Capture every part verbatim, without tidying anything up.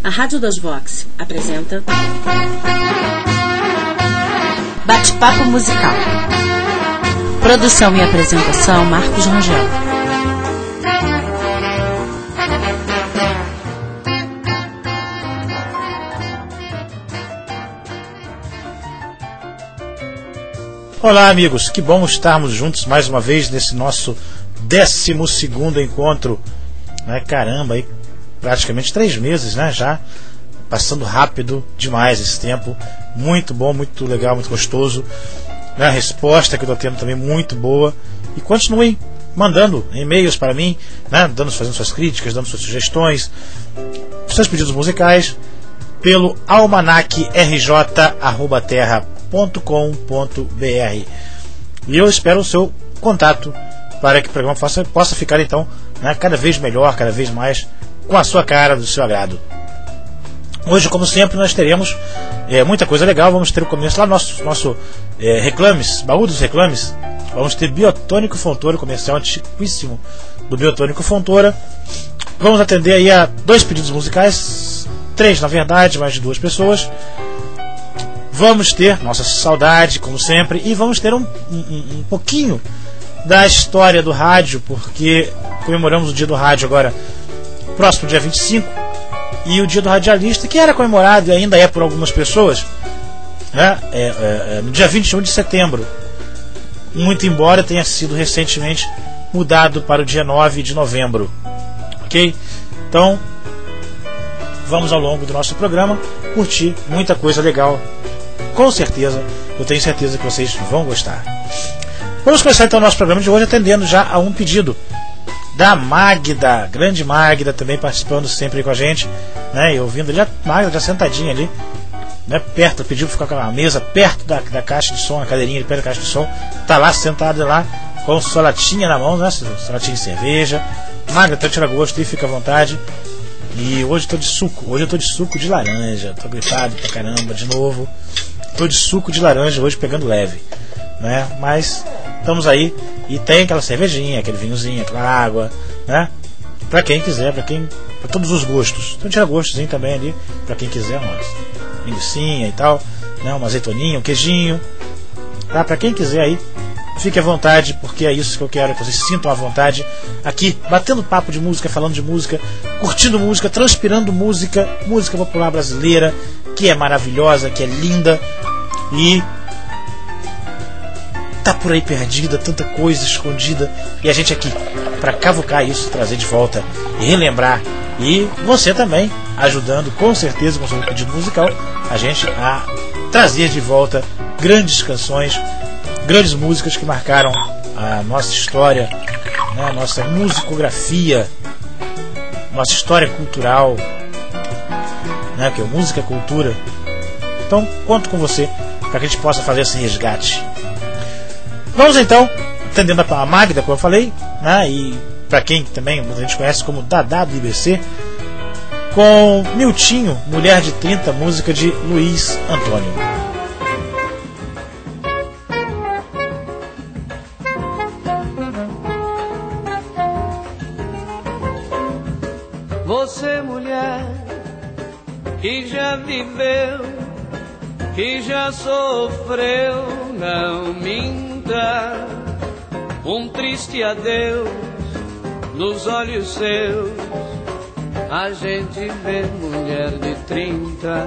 A Rádio das Vox apresenta Bate-Papo Musical. Produção e apresentação Marcos Rangel. Olá, amigos, que bom estarmos juntos mais uma vez nesse nosso décimo segundo encontro, né? Caramba, aí praticamente três meses, né? Já passando rápido demais esse tempo. Muito bom, muito legal, muito gostoso, né? A resposta que eu estou tendo também muito boa. E continuem mandando e-mails para mim, né? Dando, fazendo suas críticas, dando suas sugestões, seus pedidos musicais pelo almanac r j arroba terra ponto com ponto b r. E eu espero o seu contato para que o programa possa, possa ficar então, né, cada vez melhor, cada vez mais com a sua cara, do seu agrado. Hoje, como sempre, nós teremos é, muita coisa legal. Vamos ter o começo lá do nosso, nosso é, Reclames, baú dos reclames. Vamos ter Biotônico Fontoura, comercial antiquíssimo do Biotônico Fontoura. Vamos atender aí a dois pedidos musicais, três na verdade, mais de duas pessoas. Vamos ter nossa saudade, como sempre, e vamos ter um, um, um pouquinho da história do rádio, porque comemoramos o dia do rádio agora, próximo dia vinte e cinco, e o dia do radialista, que era comemorado e ainda é por algumas pessoas, né, é, é, é, no dia vinte e um de setembro, muito embora tenha sido recentemente mudado para o dia nove de novembro. Ok? Então, vamos ao longo do nosso programa curtir muita coisa legal. Com certeza, eu tenho certeza que vocês vão gostar. Vamos começar então o nosso programa de hoje atendendo já a um pedido da Magda, grande Magda, também participando sempre com a gente, né, e ouvindo ali a Magda já sentadinha ali, né, perto, pediu para ficar com a mesa perto da, da caixa de som, a cadeirinha ali perto da caixa de som, tá lá sentada lá com sua latinha na mão, né, sua latinha de cerveja. Magda, então tira gosto e fica à vontade. E hoje eu tô de suco, hoje eu tô de suco de laranja, tô gripado pra caramba de novo, tô de suco de laranja hoje pegando leve, né, mas estamos aí. E tem aquela cervejinha, aquele vinhozinho, aquela água, né? Pra quem quiser, pra quem, pra todos os gostos. Então tira gostozinho também ali, pra quem quiser, uma linguicinha e tal, né? Uma azeitoninha, um queijinho, tá? Pra quem quiser aí, fique à vontade, porque é isso que eu quero, que vocês se sintam à vontade aqui, batendo papo de música, falando de música, curtindo música, transpirando música, música popular brasileira, que é maravilhosa, que é linda e tá por aí perdida, tanta coisa escondida, e a gente aqui para cavucar isso, trazer de volta e relembrar, e você também ajudando com certeza com o seu pedido musical, a gente a trazer de volta grandes canções, grandes músicas que marcaram a nossa história, né, a nossa musicografia, nossa história cultural, né, que é música, cultura. Então conto com você para que a gente possa fazer esse resgate. Vamos então, atendendo a Magda, como eu falei, né, e para quem também a gente conhece como Dadá do I B C, com Miltinho, Mulher de trinta, música de Luiz Antônio. Você, mulher, que já viveu, que já sofreu, não minta. Um triste adeus nos olhos seus, a gente vê mulher de trinta.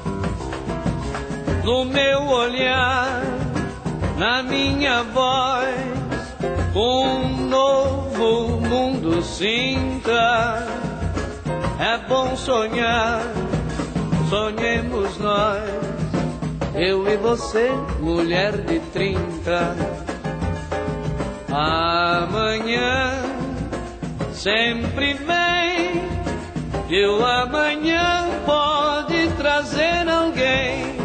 No meu olhar, na minha voz, um novo mundo sinta. É bom sonhar, sonhemos nós, eu e você, mulher de trinta. Amanhã sempre vem, e o amanhã pode trazer alguém.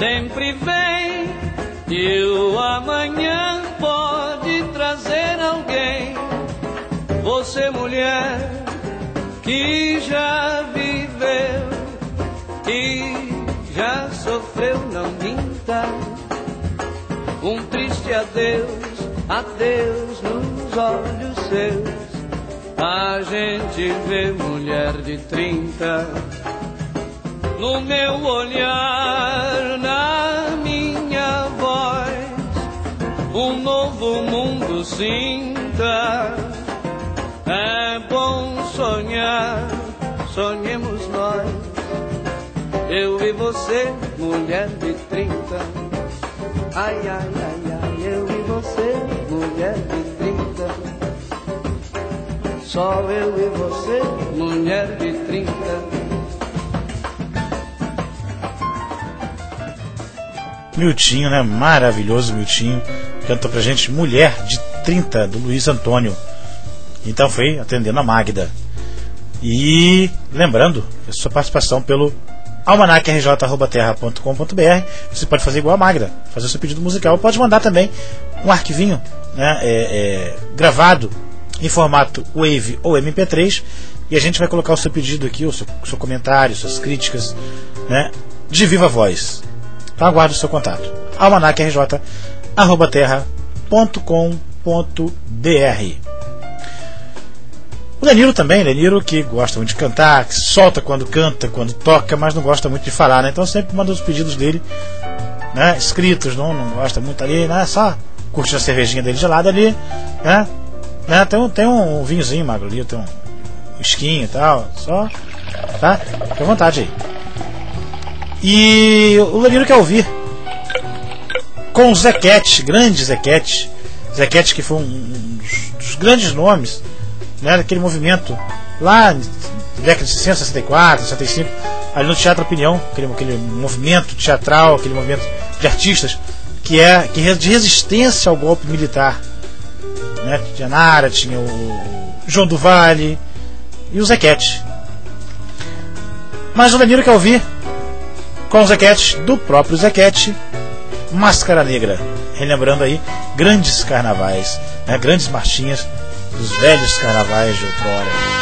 sempre vem, e o amanhã pode trazer alguém. Você, mulher, que já viveu e já sofreu, não minta. Um triste adeus, adeus nos olhos seus. A gente vê mulher de trinta no meu olhar, na minha voz, um novo mundo sinta. É bom sonhar, sonhemos nós, eu e você, mulher de trinta. Ai, ai, ai, ai, eu e você, mulher de trinta. Só eu e você, mulher de trinta. Miltinho, né? Maravilhoso Miltinho. Cantou pra gente Mulher de trinta, do Luiz Antônio. Então foi atendendo a Magda. E lembrando, a sua participação pelo almanac r j arroba terra ponto com ponto b r. Você pode fazer igual a Magda, fazer o seu pedido musical. Pode mandar também um arquivinho, né, é, é, gravado em formato Wave ou M P três, e a gente vai colocar o seu pedido aqui, o seu, o seu comentário, suas críticas, né, de viva voz. Então aguardo o seu contato. almanac r j arroba terra ponto com ponto b r. O Danilo também, Danilo que gosta muito de cantar, que solta quando canta, quando toca, mas não gosta muito de falar, né? Então sempre manda os pedidos dele, né, escritos, não, não gosta muito ali, né? Só curte a cervejinha dele gelada ali, né? né? Tem, um, tem um vinhozinho magro ali, tem um esquinho e tal, só, tá? Fique à vontade aí. E o Danilo quer ouvir com o Zequete, grande Zequete, Zequete que foi um, um dos, dos grandes nomes, né, daquele movimento lá na década de sessenta, sessenta e quatro, sessenta e cinco, ali no Teatro Opinião, aquele, aquele movimento teatral, aquele movimento de artistas que é que de resistência ao golpe militar, né? Tinha Nara, tinha o João do Vale e o Zequete. Mas o Danilo quer ouvir com o Zequete, do próprio Zequete, Máscara Negra, relembrando aí grandes carnavais, né, grandes marchinhas dos velhos carnavais de outrora.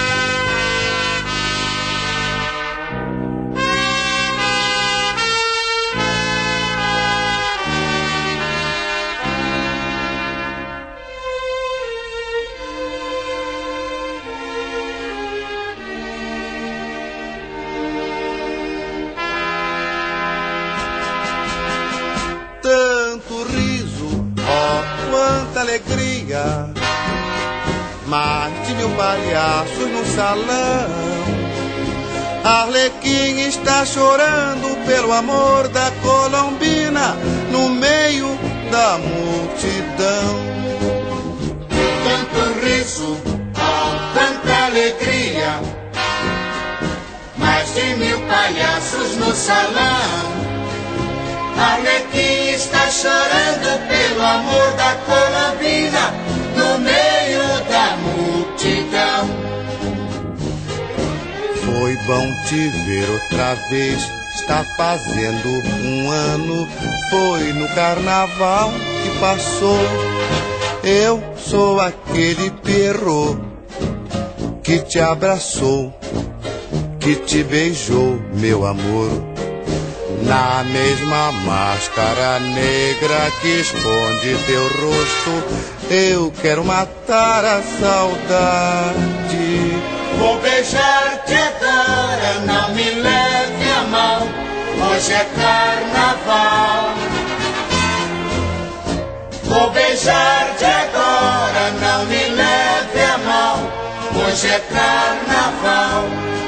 Mate mil palhaços no salão. Arlequim está chorando pelo amor da Colombina no meio da multidão. Tanto riso, oh, tanta alegria. Mais de mil palhaços no salão. Arlequim está chorando pelo amor da Colombina no meio da multidão. Foi bom te ver outra vez, está fazendo um ano. Foi no carnaval que passou. Eu sou aquele perro que te abraçou, que te beijou, meu amor. Na mesma máscara negra que esconde teu rosto, eu quero matar a saudade. Vou beijar-te agora, não me leve a mal. Hoje é carnaval. Vou beijar-te agora, não me leve a mal. Hoje é carnaval.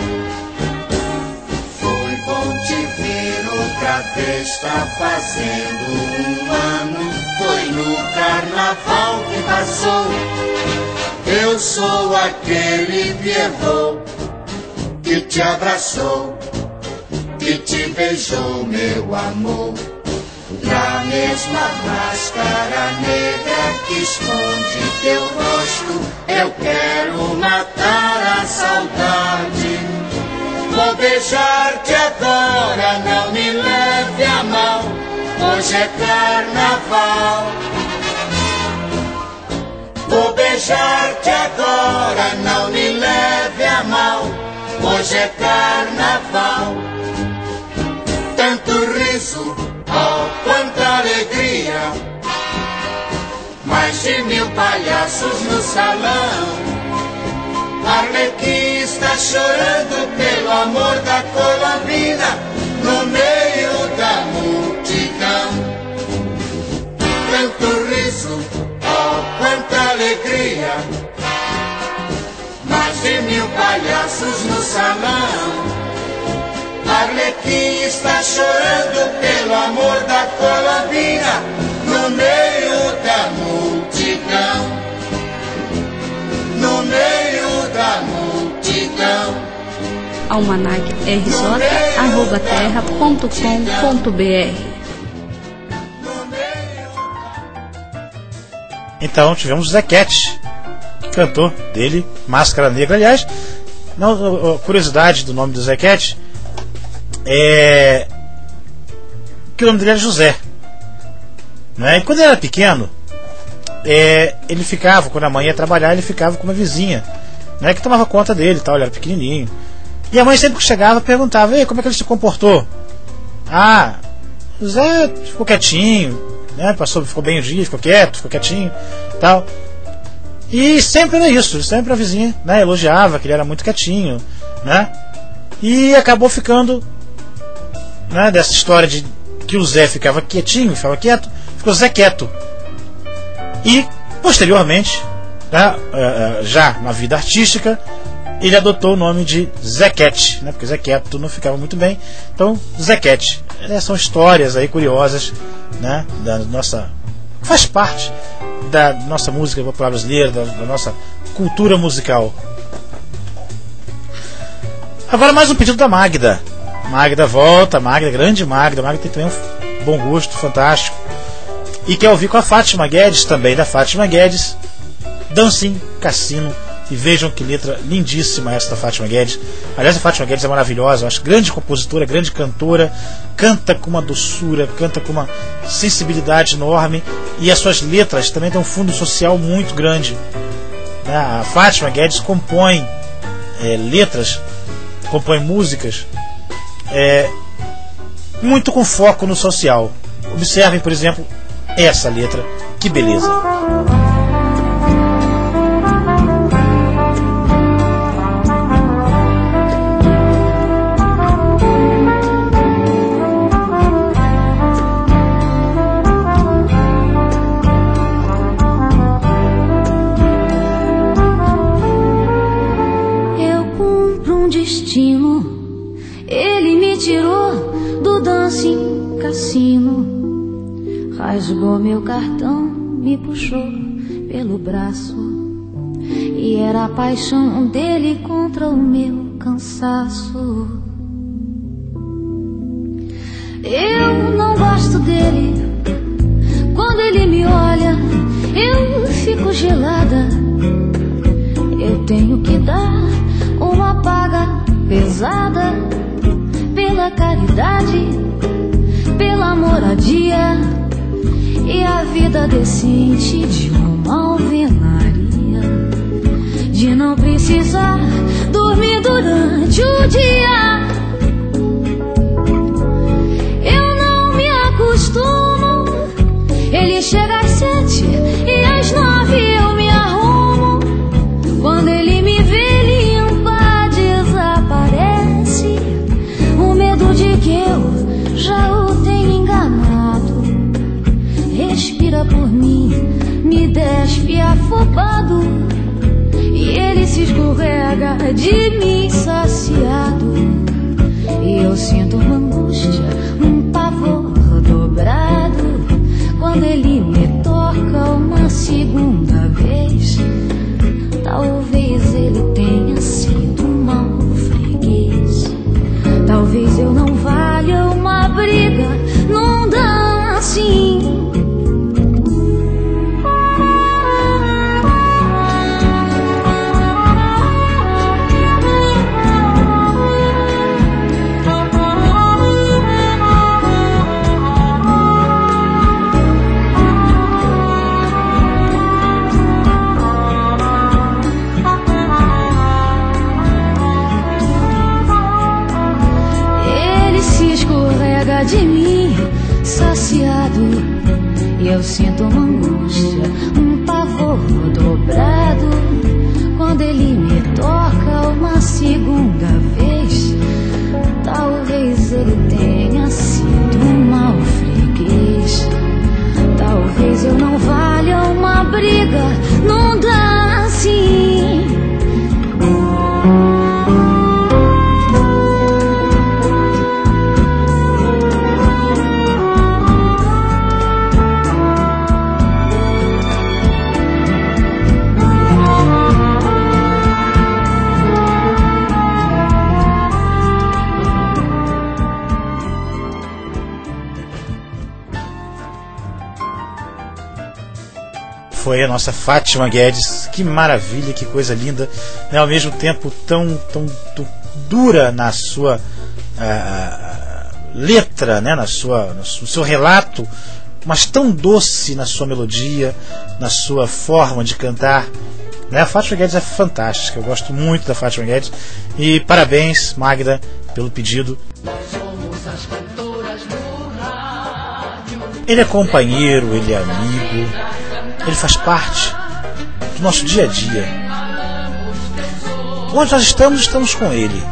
Foi bom te ver outra vez, está fazendo um ano. Foi no carnaval que passou. Eu sou aquele Pierrot que te abraçou, que te beijou, meu amor. Na mesma máscara negra que esconde teu rosto, eu quero matar a saudade. Vou beijar-te agora, não me leve a mal. hoje é carnaval. Vou beijar-te agora, não me leve a mal, hoje é carnaval. Tanto riso, oh, quanta alegria, mais de mil palhaços no salão. Arlequim está chorando pelo amor da Colombina, no meio da multidão. Tanto riso, oh, quanta alegria, mais de mil palhaços no salão. Arlequim está chorando pelo amor da Colombina, no meio da multidão. No meio da multidão. almanac r j arroba terra ponto com ponto b r. Então tivemos Zequete, que cantou dele Máscara Negra. Aliás, não, curiosidade do nome do Zequete é que o nome dele é José, né? E quando ele era pequeno, é, ele ficava, quando a mãe ia trabalhar, ele ficava com uma vizinha, né, que tomava conta dele e tal. Ele era pequenininho, e a mãe sempre que chegava perguntava: ei, como é que ele se comportou? Ah, o Zé ficou quietinho, né, passou, ficou bem o dia, ficou quieto, ficou quietinho tal. E sempre era isso, sempre a vizinha, né, elogiava que ele era muito quietinho, né, e acabou ficando, né, dessa história de que o Zé ficava quietinho, ficava quieto, ficou Zé Quieto. E posteriormente, né, já na vida artística, ele adotou o nome de Zequete, né, porque Zé Quieto não ficava muito bem, então Zequete. São histórias aí curiosas, né, da nossa, faz parte da nossa música popular brasileira, da, da nossa cultura musical. Agora mais um pedido da Magda. Magda volta, Magda, grande Magda. Magda tem também um bom gosto, fantástico. E quer ouvir com a Fátima Guedes, também da Fátima Guedes, Dancing Cassino. E vejam que letra lindíssima essa da Fátima Guedes. Aliás, a Fátima Guedes é maravilhosa, eu acho, grande compositora, grande cantora, canta com uma doçura, canta com uma sensibilidade enorme, e as suas letras também têm um fundo social muito grande. A Fátima Guedes compõe é, letras, compõe músicas é, muito com foco no social. Observem, por exemplo, essa letra, que beleza. Eu cumpro um destino, ele me tirou do Dancing Cassino. Rasgou meu cartão, me puxou pelo braço, e era a paixão dele contra o meu cansaço. Eu não gosto dele, quando ele me olha, eu fico gelada. Eu tenho que dar uma paga pesada pela caridade, pela moradia e a vida decente de uma alvenaria, de não precisar dormir durante o dia. Eu não me acostumo, ele chega às sete e às nove eu me arrumo. Quando ele me vê limpa, desaparece o medo de que eu já o tenha enganado. Respira por mim, me despe afobado, e ele se escorrega de mim saciado. E eu sinto uma angústia, um pavor dobrado, quando ele me toca uma segunda vez. Talvez ele tenha sido um mau freguês, talvez eu não valha uma briga num dancing. cuida de mim, saciado. E eu sinto uma angústia, um pavor dobrado quando ele me toca uma segunda vez. Talvez ele tenha sido um mau freguês. Talvez eu não valha uma briga, não dá assim. Foi a nossa Fátima Guedes, que maravilha, que coisa linda, né? Ao mesmo tempo tão, tão, tão dura na sua uh, letra, né? na sua, no seu relato, mas tão doce na sua melodia, na sua forma de cantar, né? A Fátima Guedes é fantástica, eu gosto muito da Fátima Guedes, e parabéns, Magda, pelo pedido. Ele é companheiro, ele é amigo, ele faz parte do nosso dia a dia. Onde nós estamos, estamos com ele.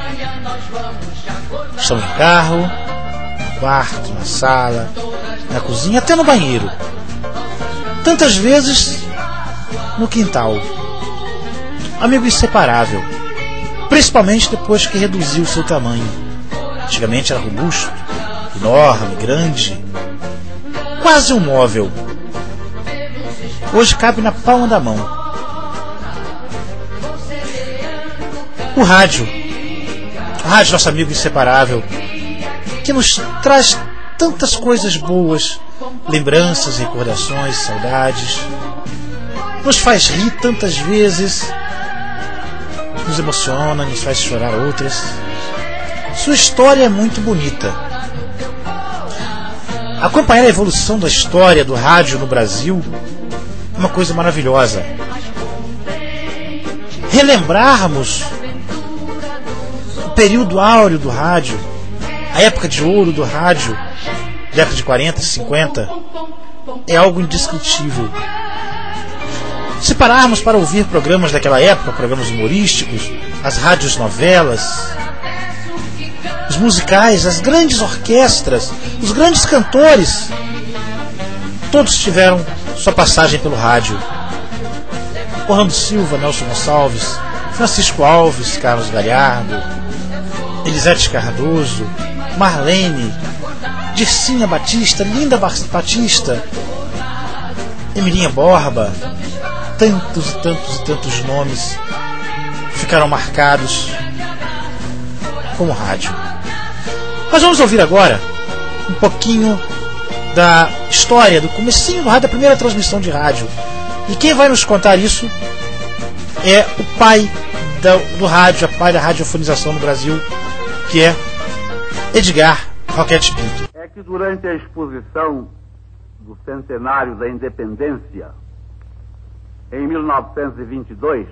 Estamos no carro, no quarto, na sala, na cozinha, até no banheiro. Tantas vezes no quintal. Amigo inseparável, principalmente depois que reduziu o seu tamanho. Antigamente era robusto, enorme, grande, quase um móvel. Hoje cabe na palma da mão. O rádio. O rádio, nosso amigo inseparável, que nos traz tantas coisas boas, lembranças, recordações, saudades. Nos faz rir tantas vezes, nos emociona, nos faz chorar outras. Sua história é muito bonita. Acompanhar a evolução da história do rádio no Brasil é uma coisa maravilhosa. Relembrarmos o período áureo do rádio, a época de ouro do rádio, década de quarenta, cinquenta, é algo indescritível. Se pararmos para ouvir programas daquela época, programas humorísticos, as rádios novelas, os musicais, as grandes orquestras, os grandes cantores, todos tiveram sua passagem pelo rádio. Orlando Silva, Nelson Gonçalves, Francisco Alves, Carlos Galhardo, Elisete Cardoso, Marlene, Dircinha Batista, Linda Batista, Emilinha Borba, tantos e tantos e tantos nomes ficaram marcados como rádio. Nós vamos ouvir agora um pouquinho da história do comecinho do rádio, da primeira transmissão de rádio. E quem vai nos contar isso é o pai da, do rádio, o pai da radiofonização no Brasil, que é Edgar Roquete Pinto. É que durante a exposição do centenário da independência, em mil novecentos e vinte e dois,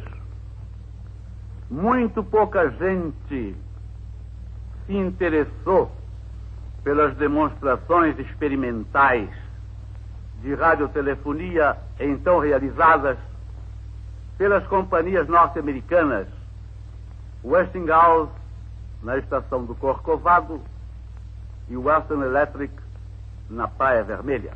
muito pouca gente se interessou pelas demonstrações experimentais de radiotelefonia então realizadas pelas companhias norte-americanas Westinghouse na estação do Corcovado e Western Electric na Praia Vermelha.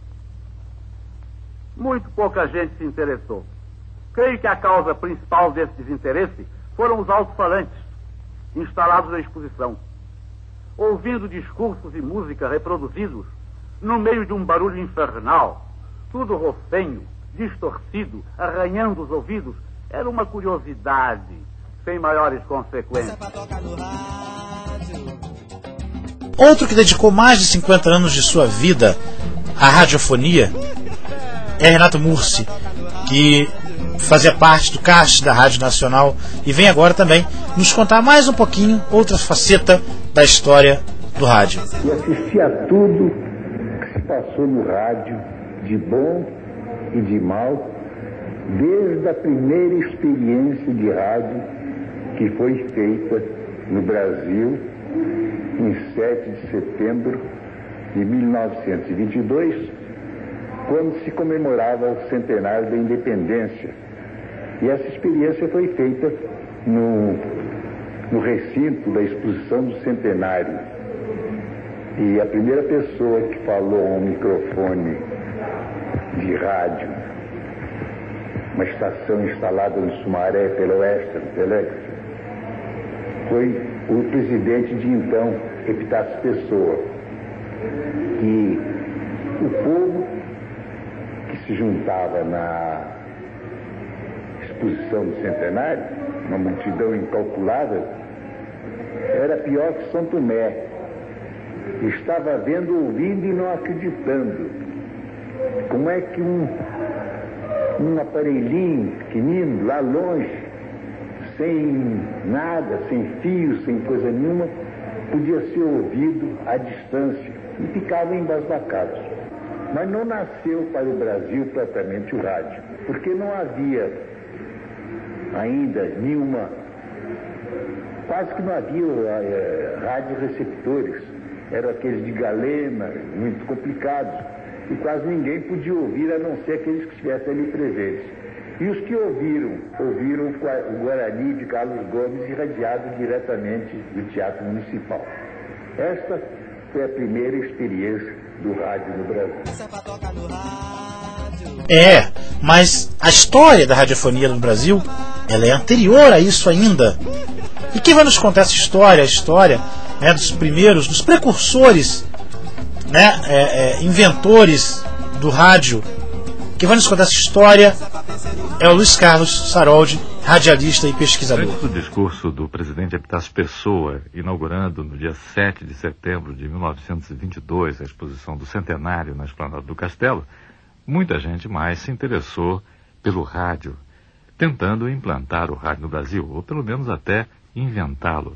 Muito pouca gente se interessou. Creio que a causa principal desse desinteresse foram os alto-falantes instalados na exposição, ouvindo discursos e música reproduzidos no meio de um barulho infernal, tudo rofenho, distorcido, arranhando os ouvidos. Era uma curiosidade sem maiores consequências. Outro que dedicou mais de cinquenta anos de sua vida à radiofonia é Renato Mursi, que fazia parte do cast da Rádio Nacional e vem agora também nos contar mais um pouquinho outra faceta da história do rádio. E assisti a tudo que se passou no rádio, de bom e de mal, desde a primeira experiência de rádio que foi feita no Brasil em sete de setembro de mil novecentos e vinte e dois, quando se comemorava o centenário da independência. E essa experiência foi feita no, no recinto da exposição do centenário. E a primeira pessoa que falou a um microfone de rádio, uma estação instalada no Sumaré pela Western Telex, foi o presidente de então, Epitácio Pessoa. E o povo que se juntava na exposição do centenário, uma multidão incalculável, era pior que São Tomé. Estava vendo, ouvindo e não acreditando. Como é que um, um aparelhinho pequenino, lá longe, sem nada, sem fio, sem coisa nenhuma, podia ser ouvido à distância e ficavam embasbacados. Mas não nasceu para o Brasil propriamente o rádio, porque não havia ainda nenhuma, quase que não havia é, radioreceptores, eram aqueles de galena, muito complicados, e quase ninguém podia ouvir, a não ser aqueles que estivessem ali presentes. E os que ouviram, ouviram o Guarani de Carlos Gomes, irradiado diretamente do Teatro Municipal. Esta foi a primeira experiência do rádio no Brasil. É, mas a história da radiofonia no Brasil, ela é anterior a isso ainda. E quem vai nos contar essa história, a história, né, dos primeiros, dos precursores, né, é, é, inventores do rádio, quem vai nos contar essa história é o Luiz Carlos Saroldi, radialista e pesquisador. Antes do discurso do presidente Epitácio Pessoa, inaugurando no dia sete de setembro de mil novecentos e vinte e dois a exposição do centenário na Esplanada do Castelo, muita gente mais se interessou pelo rádio, tentando implantar o rádio no Brasil, ou pelo menos até inventá-lo.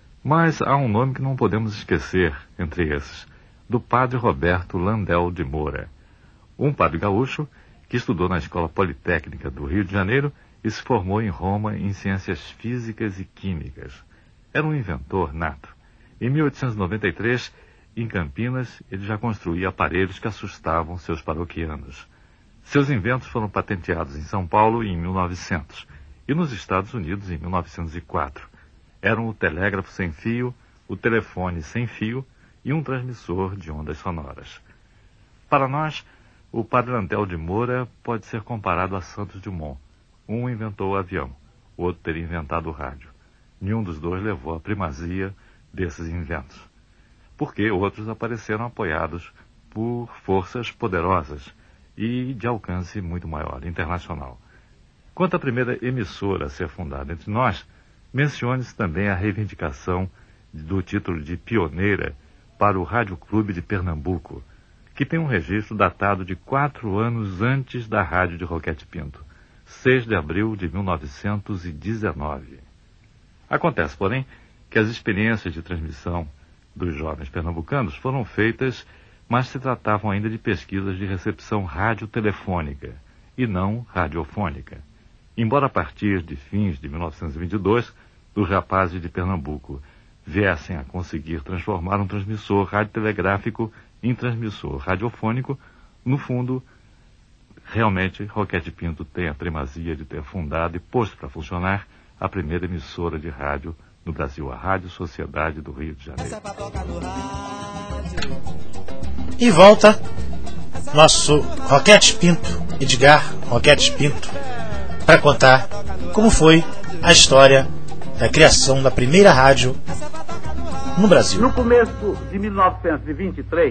Mas há um nome que não podemos esquecer entre esses, do padre Roberto Landel de Moura, um padre gaúcho que estudou na Escola Politécnica do Rio de Janeiro e se formou em Roma em ciências físicas e químicas. Era um inventor nato. Em mil oitocentos e noventa e três, em Campinas, ele já construía aparelhos que assustavam seus paroquianos. Seus inventos foram patenteados em São Paulo em mil e novecentos e nos Estados Unidos em mil novecentos e quatro. Eram o telégrafo sem fio, o telefone sem fio e um transmissor de ondas sonoras. Para nós, o padre Landel de Moura pode ser comparado a Santos Dumont. Um inventou o avião, o outro teria inventado o rádio. Nenhum dos dois levou a primazia desses inventos, porque outros apareceram apoiados por forças poderosas e de alcance muito maior, internacional. Quanto à primeira emissora a ser fundada entre nós, mencione-se também a reivindicação do título de pioneira para o Rádio Clube de Pernambuco, que tem um registro datado de quatro anos antes da rádio de Roquete Pinto, seis de abril de mil novecentos e dezenove. Acontece, porém, que as experiências de transmissão dos jovens pernambucanos foram feitas, mas se tratavam ainda de pesquisas de recepção radiotelefônica e não radiofônica. Embora a partir de fins de mil novecentos e vinte e dois, os rapazes de Pernambuco viessem a conseguir transformar um transmissor radiotelegráfico em transmissor radiofônico, no fundo, realmente, Roquete Pinto tem a primazia de ter fundado e posto para funcionar a primeira emissora de rádio no Brasil, a Rádio Sociedade do Rio de Janeiro. E volta nosso Roquete Pinto, Edgar Roquete Pinto, para contar como foi a história da criação da primeira rádio no Brasil. No começo de mil novecentos e vinte e três,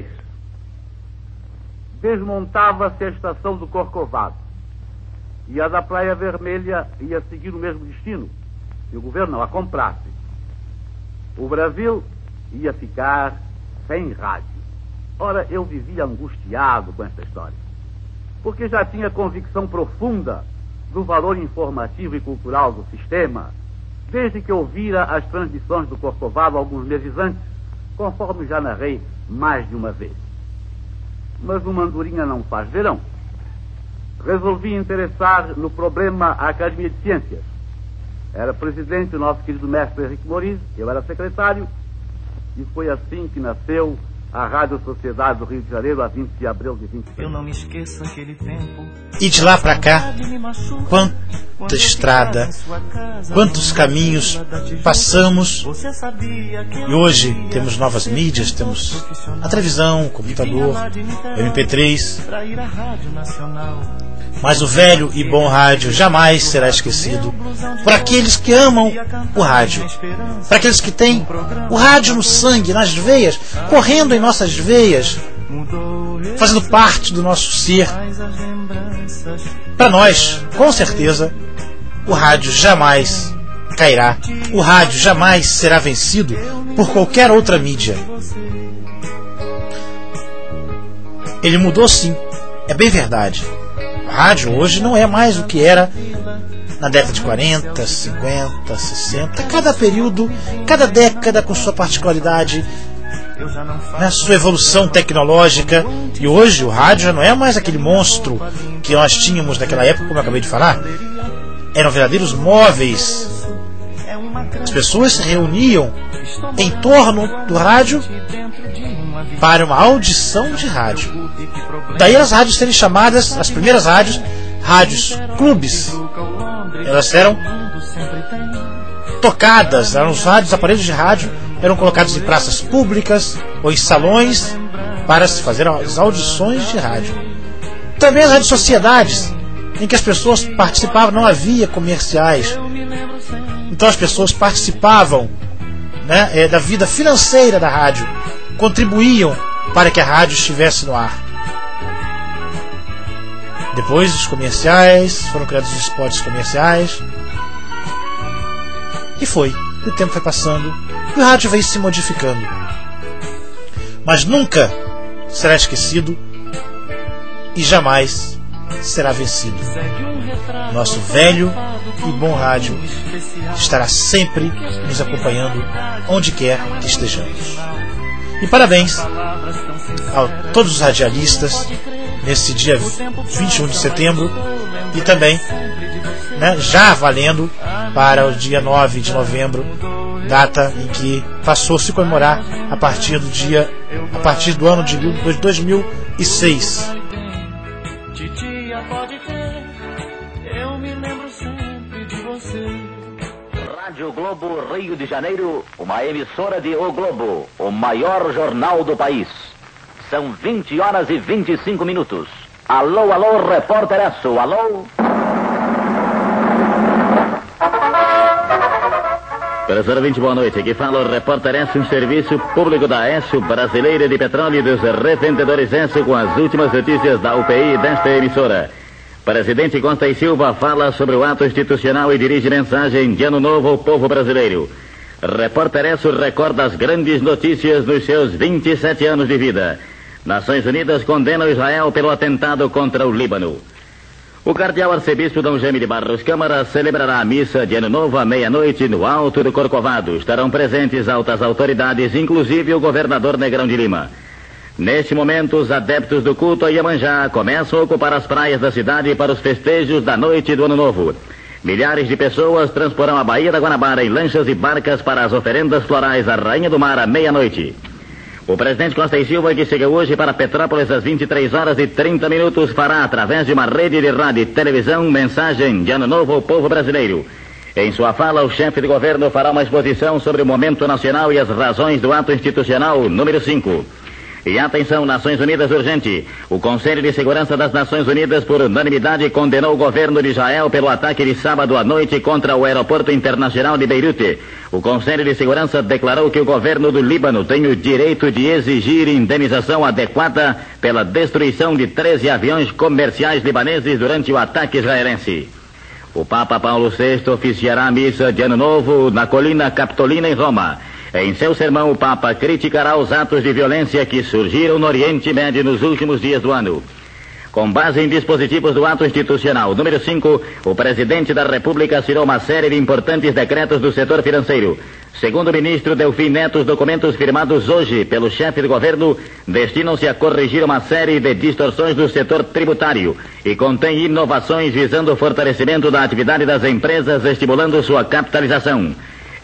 desmontava-se a estação do Corcovado e a da Praia Vermelha ia seguir o mesmo destino, se o governo não a comprasse. O Brasil ia ficar sem rádio. Ora, eu vivia angustiado com essa história, porque já tinha convicção profunda do valor informativo e cultural do sistema, desde que ouvira as transmissões do Corcovado alguns meses antes, conforme já narrei mais de uma vez. Mas uma andorinha não faz verão. Resolvi interessar no problema a Academia de Ciências. Era presidente o nosso querido mestre Henrique Moriz, eu era secretário, E foi assim que nasceu a Rádio Sociedade do Rio de Janeiro, a vinte de abril de vinte e seis. Eu não me esqueço aquele tempo. E de lá para cá, quanta estrada, quantos caminhos passamos. E hoje temos novas mídias, temos a televisão, o computador, o M P três. Mas o velho e bom rádio jamais será esquecido por aqueles que amam o rádio, para aqueles que têm o rádio no sangue, nas veias, correndo em nossas veias, fazendo parte do nosso ser. Para nós, com certeza, o rádio jamais cairá, o rádio jamais será vencido por qualquer outra mídia. Ele mudou sim, é bem verdade. O rádio hoje não é mais o que era na década de quarenta, cinquenta, sessenta. Cada período, cada década com sua particularidade, né, sua evolução tecnológica. E hoje o rádio já não é mais aquele monstro que nós tínhamos naquela época, como eu acabei de falar. Eram verdadeiros móveis. As pessoas se reuniam em torno do rádio para uma audição de rádio. Daí as rádios serem chamadas, as primeiras rádios, rádios clubes. Elas eram tocadas, eram os rádios, aparelhos de rádio eram colocados em praças públicas ou em salões para se fazer as audições de rádio. Também as rádios sociedades, em que as pessoas participavam, não havia comerciais. Então as pessoas participavam, né, da vida financeira da rádio, contribuíam para que a rádio estivesse no ar. Depois os comerciais, foram criados os spots comerciais. E foi. E o tempo foi passando. E o rádio veio se modificando. Mas nunca será esquecido e jamais será vencido. Nosso velho e bom rádio estará sempre nos acompanhando onde quer que estejamos. E parabéns a todos os radialistas nesse dia vinte e um de setembro e também, né, já valendo para o dia nove de novembro, data em que passou a se comemorar a partir do dia, a partir do ano de dois mil e seis. Titia pode ter, eu me lembro sempre de você. Rádio Globo Rio de Janeiro, uma emissora de O Globo, o maior jornal do país. São vinte horas e vinte e cinco minutos. Alô, alô, repórter Esso, alô? Professor ouvinte, boa noite. Aqui fala o repórter Esso, um serviço público da Esso, Brasileira de Petróleo e dos Revendedores Esso, com as últimas notícias da U P I desta emissora. Presidente Costa e Silva fala sobre o ato institucional e dirige mensagem de Ano Novo ao povo brasileiro. Repórter Esso recorda as grandes notícias nos seus vinte e sete anos de vida. Nações Unidas condenam Israel pelo atentado contra o Líbano. O cardeal arcebispo Dom Jaime de Barros Câmara celebrará a missa de Ano Novo à meia-noite no Alto do Corcovado. Estarão presentes altas autoridades, inclusive o governador Negrão de Lima. Neste momento, os adeptos do culto a Iemanjá começam a ocupar as praias da cidade para os festejos da noite do Ano Novo. Milhares de pessoas transporão a Baía da Guanabara em lanchas e barcas para as oferendas florais à Rainha do Mar à meia-noite. O presidente Costa e Silva, que chega hoje para Petrópolis às vinte e três horas e trinta minutos, fará, através de uma rede de rádio e televisão, mensagem de Ano Novo ao povo brasileiro. Em sua fala, o chefe de governo fará uma exposição sobre o momento nacional e as razões do ato institucional número cinco. E atenção, Nações Unidas urgente. O Conselho de Segurança das Nações Unidas, por unanimidade, condenou o governo de Israel pelo ataque de sábado à noite contra o aeroporto internacional de Beirute. O Conselho de Segurança declarou que o governo do Líbano tem o direito de exigir indenização adequada pela destruição de treze aviões comerciais libaneses durante o ataque israelense. O Papa Paulo sexto oficiará a missa de Ano Novo na Colina Capitolina, em Roma. Em seu sermão, o Papa criticará os atos de violência que surgiram no Oriente Médio nos últimos dias do ano. Com base em dispositivos do ato institucional número cinco, o presidente da República assinou uma série de importantes decretos do setor financeiro. Segundo o ministro Delfim Neto, os documentos firmados hoje pelo chefe do governo destinam-se a corrigir uma série de distorções do setor tributário e contém inovações visando o fortalecimento da atividade das empresas, estimulando sua capitalização.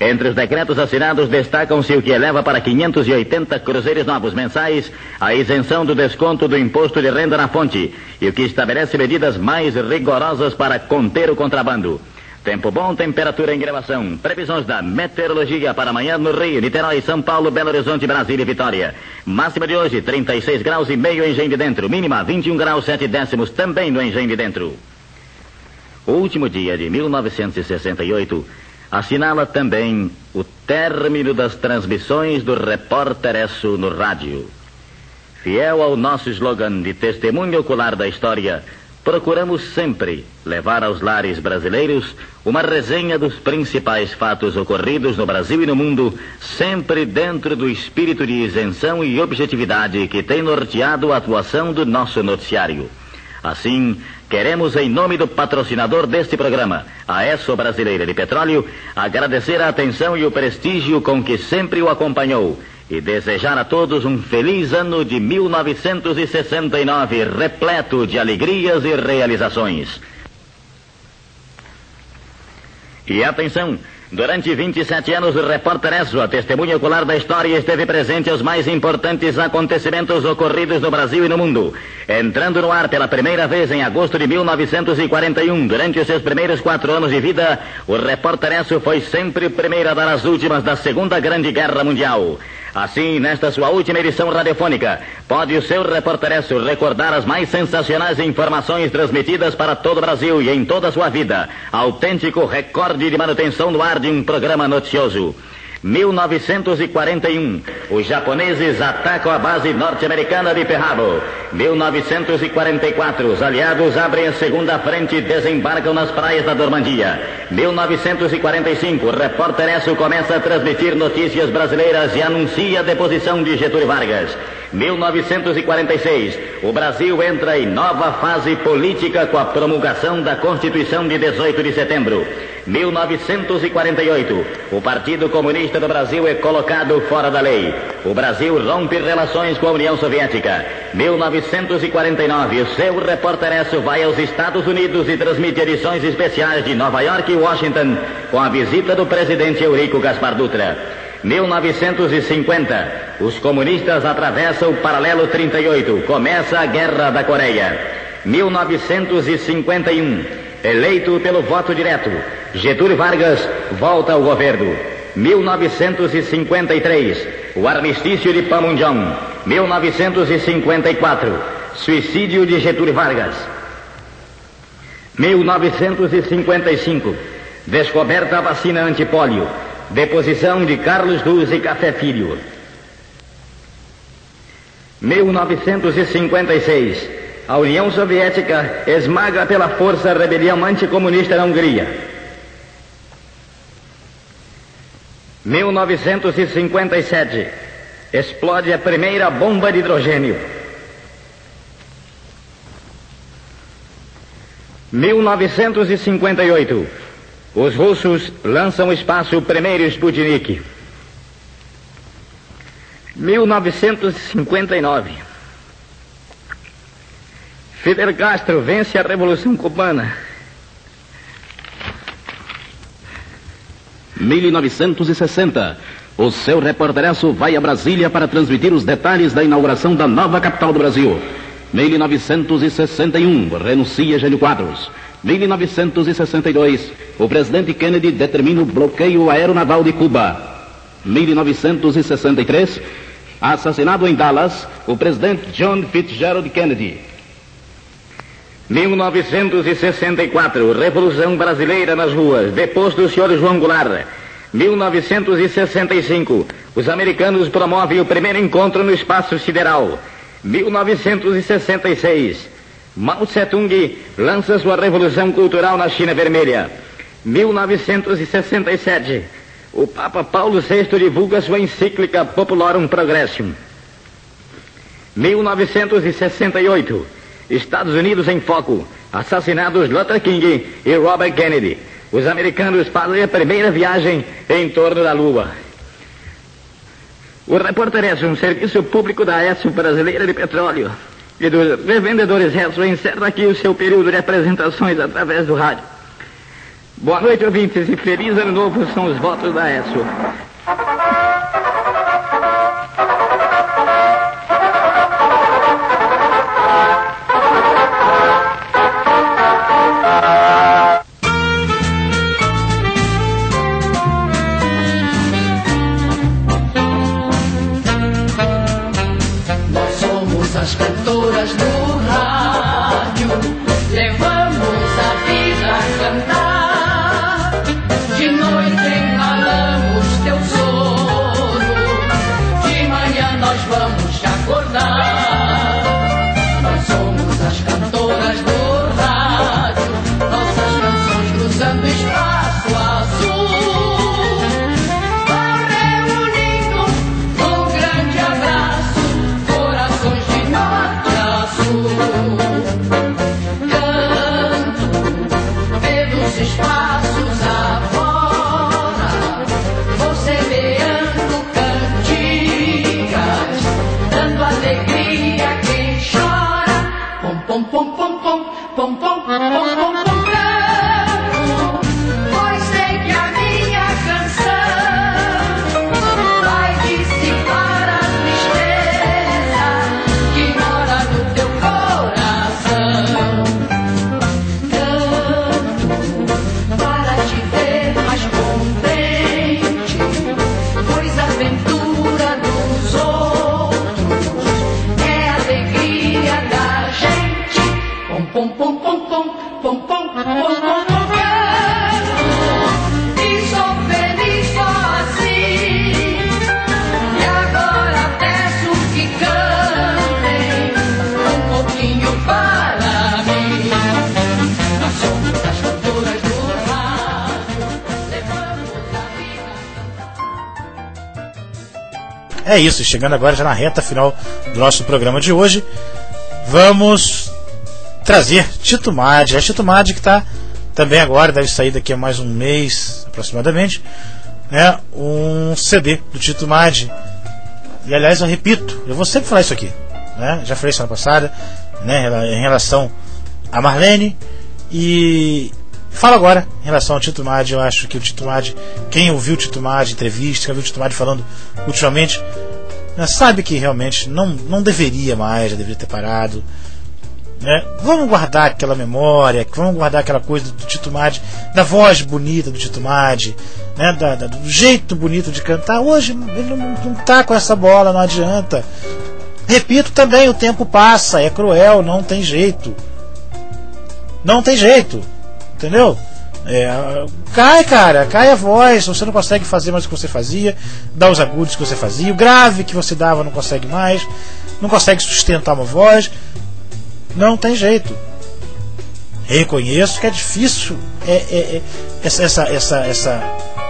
Entre os decretos assinados destacam-se o que eleva para quinhentos e oitenta cruzeiros novos mensais a isenção do desconto do imposto de renda na fonte e o que estabelece medidas mais rigorosas para conter o contrabando. Tempo bom, temperatura em gravação. Previsões da meteorologia para amanhã no Rio, Niterói, São Paulo, Belo Horizonte, Brasília e Vitória. Máxima de hoje, trinta e seis graus e meio em Engenho de Dentro. Mínima, vinte e um graus sete décimos, também no Engenho de Dentro. O último dia de mil novecentos e sessenta e oito assinala também o término das transmissões do Repórter Esso no rádio. Fiel ao nosso slogan de testemunho ocular da história, procuramos sempre levar aos lares brasileiros uma resenha dos principais fatos ocorridos no Brasil e no mundo, sempre dentro do espírito de isenção e objetividade que tem norteado a atuação do nosso noticiário. Assim, queremos, em nome do patrocinador deste programa, a Esso Brasileira de Petróleo, agradecer a atenção e o prestígio com que sempre o acompanhou e desejar a todos um feliz ano de mil novecentos e sessenta e nove, repleto de alegrias e realizações. E atenção! Durante vinte e sete anos, o Repórter Esso, a testemunha ocular da história, esteve presente aos mais importantes acontecimentos ocorridos no Brasil e no mundo. Entrando no ar pela primeira vez em agosto de mil novecentos e quarenta e um, durante os seus primeiros quatro anos de vida, o Repórter Esso foi sempre o primeiro a dar as últimas da Segunda Grande Guerra Mundial. Assim, nesta sua última edição radiofônica, pode o seu Repórter Esso recordar as mais sensacionais informações transmitidas para todo o Brasil e em toda a sua vida. Autêntico recorde de manutenção no ar de um programa noticioso. mil novecentos e quarenta e um, os japoneses atacam a base norte-americana de Pearl Harbor. mil novecentos e quarenta e quatro, os aliados abrem a segunda frente e desembarcam nas praias da Normandia. mil novecentos e quarenta e cinco, o Repórter Esso começa a transmitir notícias brasileiras e anuncia a deposição de Getúlio Vargas. mil novecentos e quarenta e seis, o Brasil entra em nova fase política com a promulgação da Constituição de dezoito de setembro. mil novecentos e quarenta e oito, o Partido Comunista do Brasil é colocado fora da lei. O Brasil rompe relações com a União Soviética. mil novecentos e quarenta e nove, o seu Repórter Esso vai aos Estados Unidos e transmite edições especiais de Nova York e Washington com a visita do presidente Eurico Gaspar Dutra. mil novecentos e cinquenta, os comunistas atravessam o paralelo trinta e oito, começa a Guerra da Coreia. mil novecentos e cinquenta e um, eleito pelo voto direto, Getúlio Vargas volta ao governo. mil novecentos e cinquenta e três, o armistício de Panmunjom. mil novecentos e cinquenta e quatro, suicídio de Getúlio Vargas. mil novecentos e cinquenta e cinco, descoberta a vacina antipólio. Deposição de Carlos Luz e Café Filho. mil novecentos e cinquenta e seis, a União Soviética esmaga pela força a rebelião anticomunista na Hungria. mil novecentos e cinquenta e sete, explode a primeira bomba de hidrogênio. mil novecentos e cinquenta e oito, os russos lançam ao espaço o primeiro Sputnik. mil novecentos e cinquenta e nove, Fidel Castro vence a Revolução Cubana. mil novecentos e sessenta, o seu Repórter Esso vai a Brasília para transmitir os detalhes da inauguração da nova capital do Brasil. mil novecentos e sessenta e um, renuncia Jânio Quadros. mil novecentos e sessenta e dois, o presidente Kennedy determina o bloqueio aeronaval de Cuba. mil novecentos e sessenta e três, assassinado em Dallas, o presidente John Fitzgerald Kennedy. mil novecentos e sessenta e quatro, Revolução Brasileira nas ruas, deposto o senhor João Goulart. mil novecentos e sessenta e cinco, os americanos promovem o primeiro encontro no espaço sideral. mil novecentos e sessenta e seis, Mao Tse-tung lança sua revolução cultural na China Vermelha. mil novecentos e sessenta e sete, o Papa Paulo sexto divulga sua encíclica Populorum Progressium. mil novecentos e sessenta e oito, Estados Unidos em foco, assassinados Luther King e Robert Kennedy. Os americanos fazem a primeira viagem em torno da Lua. O Repórter Esso, um serviço público da Esso Brasileira de Petróleo e dos revendedores Esso, encerra aqui o seu período de apresentações através do rádio. Boa noite, ouvintes, e feliz ano novo são os votos da Aécio. Nós somos as cantoras do rádio, levamos a vida a cantar. De noite engalamos teu sono, de manhã nós vamos te acordar. Nós somos as cantoras do rádio, nossas canções cruzando espaço azul, vão reunindo num grande abraço corações de norte a sul. Canto pelos espaços afora, vou semeando cantigas, dando alegria a quem chora. Pom, pom, pom, pom, pom, pom, pom, pom, pom, pom, canto, pois sei que a minha canção vai dissipar a tristeza que mora no teu coração. Canto para te ver mais contente, pois a aventura dos outros é a alegria da gente. Pom, pom, pom, pom, pom, pom, pom, pom, pom, pom, canto, e sou feliz só assim. E agora peço que cantem um pouquinho para mim. Nós somos as cantoras do rádio, levamos a vida. É isso, chegando agora já na reta final do nosso programa de hoje, vamos trazer Tito Maddi. A Tito Maddi que está também agora, deve sair daqui a mais um mês aproximadamente, né, um C D do Tito Maddi. E aliás, eu repito, eu vou sempre falar isso aqui, né, já falei semana passada, né, em relação a Marlene, e falo agora em relação ao Tito Maddi. Eu acho que o Tito Maddi, quem ouviu o Tito Maddi, entrevista, quem ouviu o Tito Maddi falando ultimamente, né, sabe que realmente não, não deveria mais, já deveria ter parado, né? Vamos guardar aquela memória, vamos guardar aquela coisa do Tito Maddi, da voz bonita do Tito Maddi, né, da, da, do jeito bonito de cantar. Hoje ele não, não tá com essa bola, não adianta. Repito também, o tempo passa, é cruel, não tem jeito. Não tem jeito, entendeu? É, cai, cara, cai a voz, você não consegue fazer mais o que você fazia, dá os agudos que você fazia, o grave que você dava não consegue mais, não consegue sustentar uma voz, não tem jeito. Reconheço que é difícil é, é, é, essa, essa, essa, essa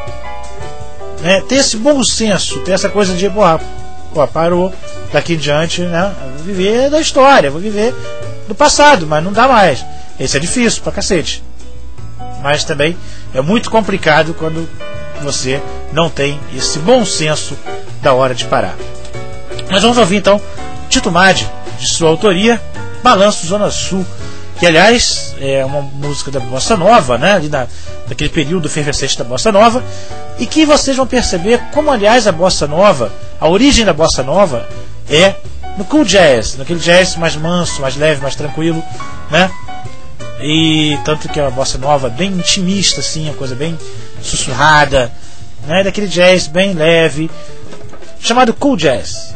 né, ter esse bom senso, ter essa coisa de porra, porra, parou, daqui em diante, né, vou viver da história, vou viver do passado, mas não dá mais. Esse é difícil pra cacete. Mas também é muito complicado quando você não tem esse bom senso da hora de parar. Mas vamos ouvir então Tito Maddi, de sua autoria, Balanço Zona Sul, que aliás é uma música da Bossa Nova, né, ali na, daquele período efervescente da Bossa Nova, e que vocês vão perceber como aliás a Bossa Nova, a origem da Bossa Nova é no cool jazz, naquele jazz mais manso, mais leve, mais tranquilo, né? E tanto que a Bossa Nova bem intimista, assim, uma coisa bem sussurrada, né? Daquele jazz bem leve, chamado cool jazz.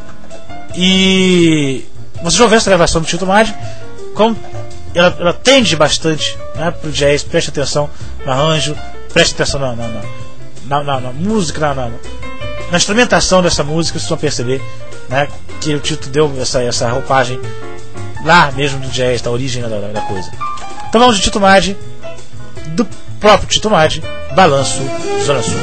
E você já ouviu essa gravação do Tito Maddi? Como ela, ela tende bastante, né, pro jazz. Preste atenção no arranjo, preste atenção na, na, na, na, na música, na, na, na instrumentação dessa música. Vocês vão perceber, né, que o Tito deu essa, essa roupagem lá mesmo do jazz, da origem da, da coisa. Então vamos de Tito Maddi, do próprio Tito Maddi, Balanço Zona Sul.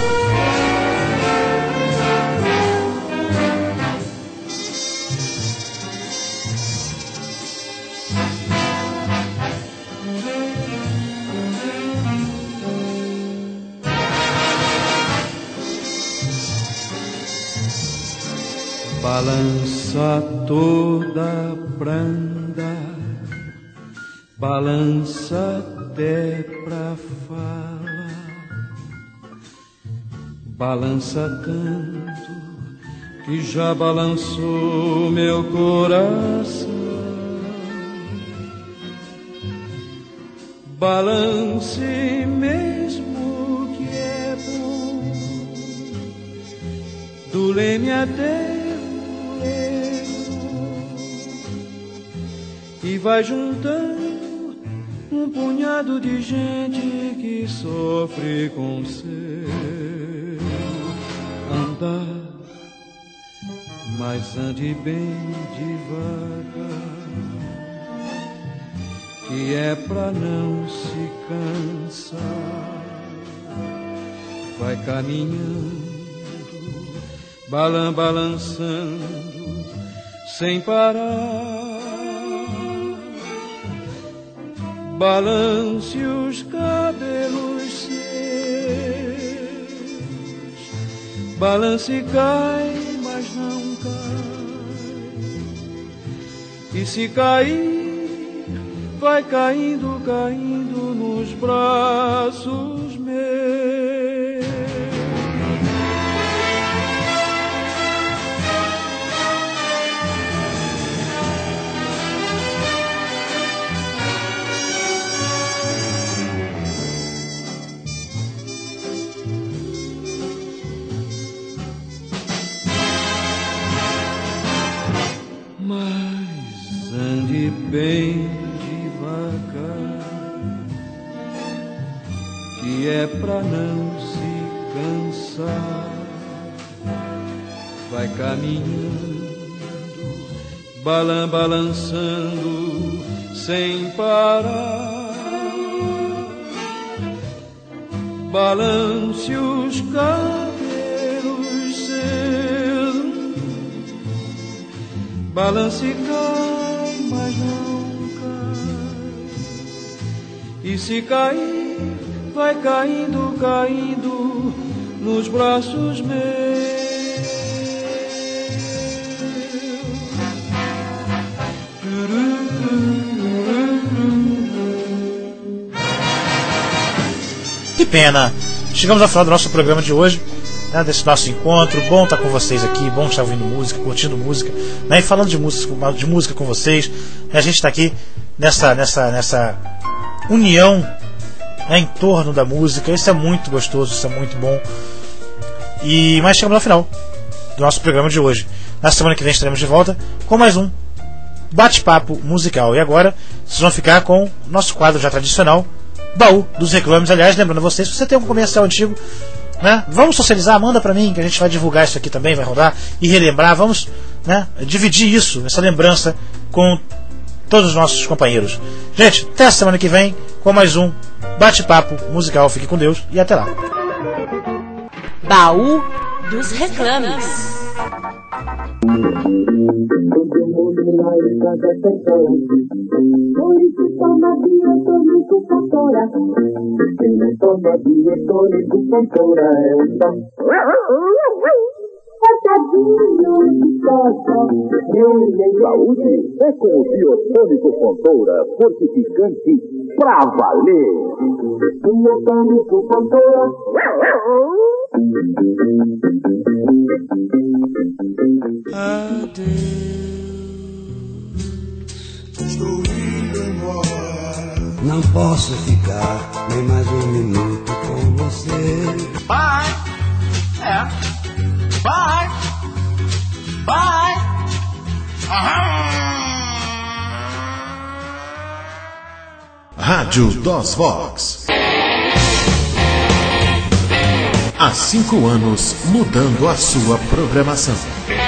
Balança toda branda, balança até pra falar. balança tanto que já balançou meu coração. Balance mesmo que é bom, do leme até o leme, e vai juntando um punhado de gente que sofre com seu andar. Mas ande bem devagar, que é pra não se cansar. Vai caminhando, balan balançando, sem parar. Balance os cabelos seus, balance e cai, mas não cai. E se cair, vai caindo, caindo nos braços meus. Mas ande bem que é pra não se cansar. Vai caminhando, balan balançando, sem parar. Balance os cabelos seus, balance e cai, mas não cai. E se cair, vai caindo, caindo nos braços meus. Que pena! Chegamos ao final do nosso programa de hoje, né, desse nosso encontro. Bom estar com vocês aqui, bom estar ouvindo música, curtindo música, né, e falando de música, de música com vocês. A gente está aqui nessa, nessa, nessa união, é, em torno da música. Isso é muito gostoso, isso é muito bom. E mas chegamos ao final do nosso programa de hoje. Na semana que vem estaremos de volta com mais um bate-papo musical. E agora vocês vão ficar com o nosso quadro já tradicional, Baú dos Reclames. Aliás, lembrando a vocês, se você tem um comercial antigo, né, vamos socializar, manda pra mim, que a gente vai divulgar isso aqui também, vai rodar e relembrar. Vamos, né, dividir isso, essa lembrança com todos os nossos companheiros. Gente, até a semana que vem com mais um bate-papo musical. Fique com Deus e até lá. Baú dos Reclames. Saúde é com o Biotônico Fontoura, fortificante pra valer. Biotônico Fontoura. Estou indo embora. Não posso ficar nem mais um minuto com você. Bye. É. Bye. Bye. Aham. Rádio DOS Vox. Há cinco anos mudando a sua programação.